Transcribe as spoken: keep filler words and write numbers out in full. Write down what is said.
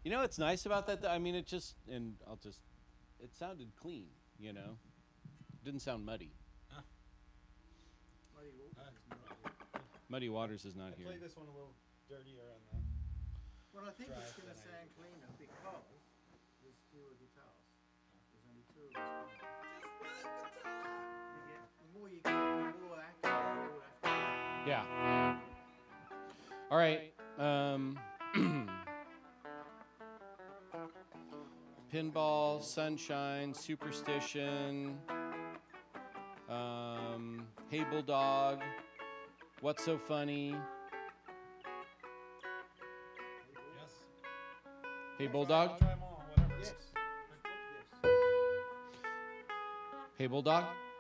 You know what's nice about that? Though? I mean, it just and I'll just. It sounded clean. You know, didn't sound muddy. Huh. Muddy Waters Uh, is not here. Muddy Waters is not I here. played this one a little dirtier on the. Well, I think it's Drive going to than I sound usually- cleaner because there's fewer guitars. There's only two of us playing. You get, the more you get, the more accurate you all have to be. Yeah. All right. Um, Pinball, Sunshine, Superstition, um, Hey Bulldog, What's So Funny, Yes. Hey Try- Bulldog, Try them all, whatever. Yes. Pick- Yes. Hey Bulldog.